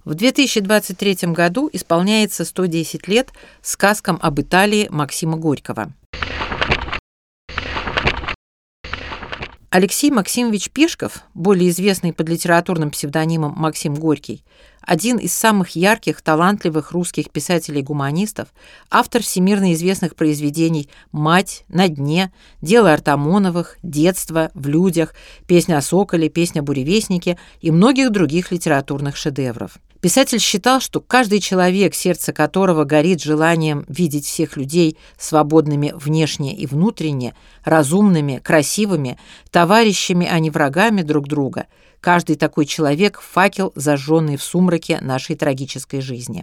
В 2023 году исполняется 110 лет сказкам об Италии Максима Горького. Алексей Максимович Пешков, более известный под литературным псевдонимом Максим Горький, один из самых ярких, талантливых русских писателей-гуманистов, автор всемирно известных произведений «Мать», «На дне», «Дело Артамоновых», «Детство», «В людях», «Песня о соколе», «Песня о буревестнике» и многих других литературных шедевров. Писатель считал, что каждый человек, сердце которого горит желанием видеть всех людей свободными внешне и внутренне, разумными, красивыми, товарищами, а не врагами друг друга, каждый такой человек – факел, зажженный в сумраке нашей трагической жизни.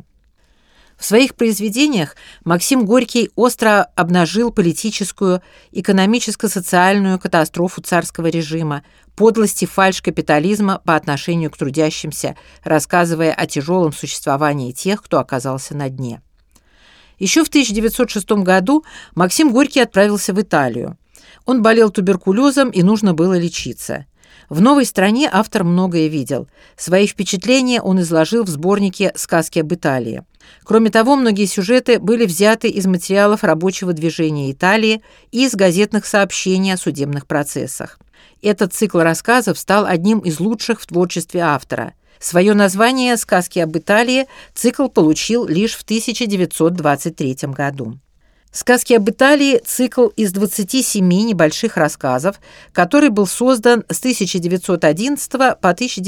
В своих произведениях Максим Горький остро обнажил политическую, экономическо-социальную катастрофу царского режима, подлость и фальшь капитализма по отношению к трудящимся, рассказывая о тяжелом существовании тех, кто оказался на дне. Еще в 1906 году Максим Горький отправился в Италию. Он болел туберкулезом и нужно было лечиться. В новой стране автор многое видел. Свои впечатления он изложил в сборнике «Сказки об Италии». Кроме того, многие сюжеты были взяты из материалов рабочего движения Италии и из газетных сообщений о судебных процессах. Этот цикл рассказов стал одним из лучших в творчестве автора. Свое название «Сказки об Италии» цикл получил лишь в 1923 году. «Сказки об Италии» – цикл из 27 небольших рассказов, который был создан с 1911 по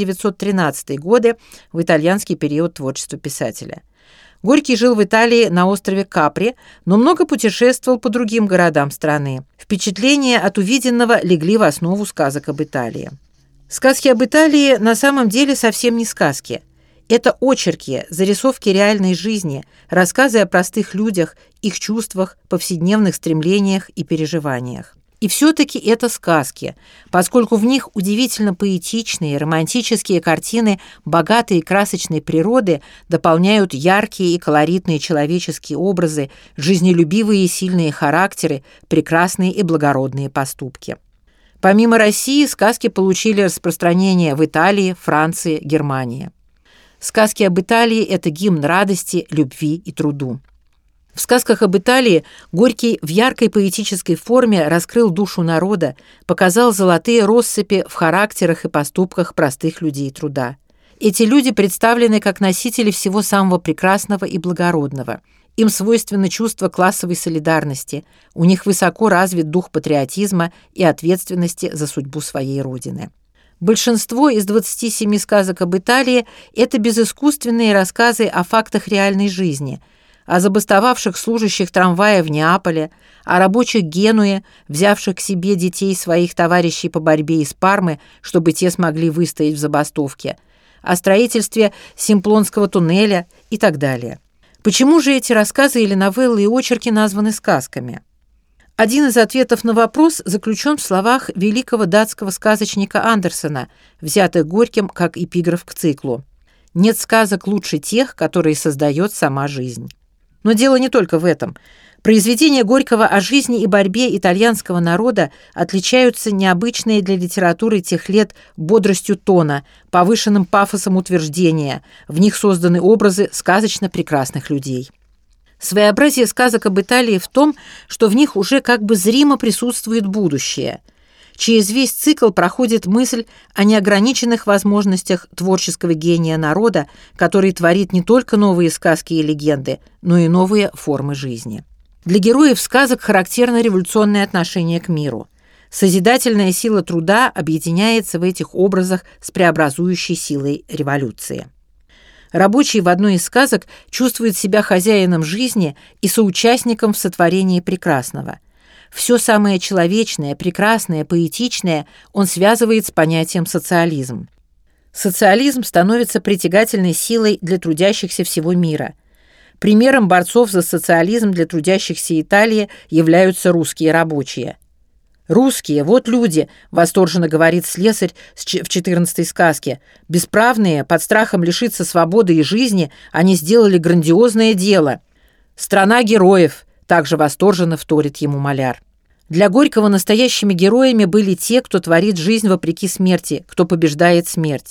1913 годы в итальянский период творчества писателя. Горький жил в Италии на острове Капри, но много путешествовал по другим городам страны. Впечатления от увиденного легли в основу сказок об Италии. Сказки об Италии на самом деле совсем не сказки. Это очерки, зарисовки реальной жизни, рассказы о простых людях, их чувствах, повседневных стремлениях и переживаниях. И все-таки это сказки, поскольку в них удивительно поэтичные, романтические картины богатой и красочной природы дополняют яркие и колоритные человеческие образы, жизнелюбивые и сильные характеры, прекрасные и благородные поступки. Помимо России, сказки получили распространение в Италии, Франции, Германии. Сказки об Италии – это гимн радости, любви и труду. В сказках об Италии Горький в яркой поэтической форме раскрыл душу народа, показал золотые россыпи в характерах и поступках простых людей труда. Эти люди представлены как носители всего самого прекрасного и благородного. Им свойственно чувство классовой солидарности, у них высоко развит дух патриотизма и ответственности за судьбу своей родины. Большинство из 27 сказок об Италии – это безыскусственные рассказы о фактах реальной жизни, о забастовавших служащих трамвая в Неаполе, о рабочих Генуе, взявших к себе детей своих товарищей по борьбе из Пармы, чтобы те смогли выстоять в забастовке, о строительстве Симплонского туннеля и так далее. Почему же эти рассказы или новеллы и очерки названы сказками? Один из ответов на вопрос заключен в словах великого датского сказочника Андерсена, взятых Горьким как эпиграф к циклу: «Нет сказок лучше тех, которые создает сама жизнь». Но дело не только в этом. Произведения Горького о жизни и борьбе итальянского народа отличаются необычной для литературы тех лет бодростью тона, повышенным пафосом утверждения. В них созданы образы сказочно прекрасных людей. Своеобразие сказок об Италии в том, что в них уже как бы зримо присутствует будущее. Через весь цикл проходит мысль о неограниченных возможностях творческого гения народа, который творит не только новые сказки и легенды, но и новые формы жизни. Для героев сказок характерно революционное отношение к миру. Созидательная сила труда объединяется в этих образах с преобразующей силой революции. Рабочий в одной из сказок чувствует себя хозяином жизни и соучастником в сотворении прекрасного. Все самое человечное, прекрасное, поэтичное он связывает с понятием социализм. Социализм становится притягательной силой для трудящихся всего мира. Примером борцов за социализм для трудящихся Италии являются русские рабочие. «Русские, вот люди», — восторженно говорит слесарь в 14-й сказке. «Бесправные, под страхом лишиться свободы и жизни, они сделали грандиозное дело». «Страна героев», — также восторженно вторит ему маляр. Для Горького настоящими героями были те, кто творит жизнь вопреки смерти, кто побеждает смерть.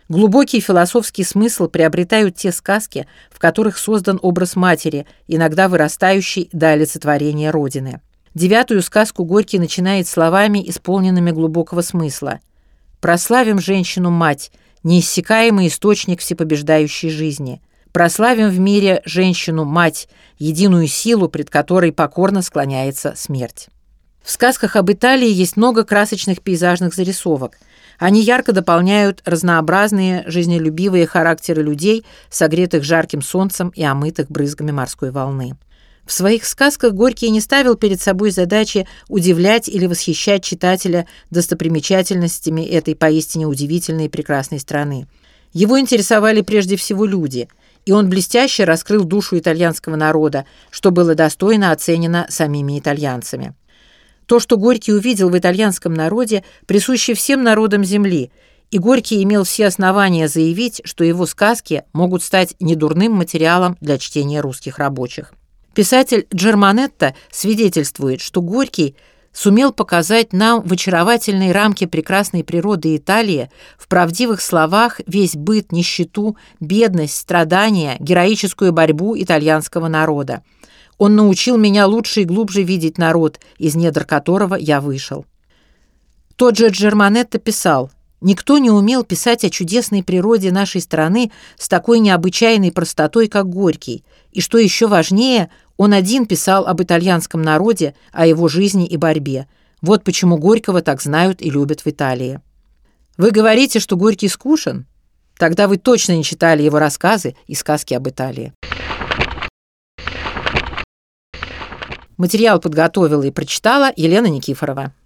Глубокий философский смысл приобретают те сказки, в которых создан образ матери, иногда вырастающий до олицетворения Родины. 9-ю сказку Горький начинает словами, исполненными глубокого смысла. «Прославим женщину-мать, неиссякаемый источник всепобеждающей жизни. Прославим в мире женщину-мать, единую силу, пред которой покорно склоняется смерть». В сказках об Италии есть много красочных пейзажных зарисовок. Они ярко дополняют разнообразные жизнелюбивые характеры людей, согретых жарким солнцем и омытых брызгами морской волны. В своих сказках Горький не ставил перед собой задачи удивлять или восхищать читателя достопримечательностями этой поистине удивительной и прекрасной страны. Его интересовали прежде всего люди, и он блестяще раскрыл душу итальянского народа, что было достойно оценено самими итальянцами. То, что Горький увидел в итальянском народе, присуще всем народам Земли, и Горький имел все основания заявить, что его сказки могут стать недурным материалом для чтения русских рабочих. Писатель Джерманетто свидетельствует, что Горький сумел показать нам в очаровательной рамке прекрасной природы Италии, в правдивых словах весь быт, нищету, бедность, страдания, героическую борьбу итальянского народа. Он научил меня лучше и глубже видеть народ, из недр которого я вышел. Тот же Джерманетто писал: «Никто не умел писать о чудесной природе нашей страны с такой необычайной простотой, как Горький, и, что еще важнее, он один писал об итальянском народе, о его жизни и борьбе. Вот почему Горького так знают и любят в Италии». Вы говорите, что Горький скучен? Тогда вы точно не читали его рассказы и сказки об Италии. Материал подготовила и прочитала Елена Никифорова.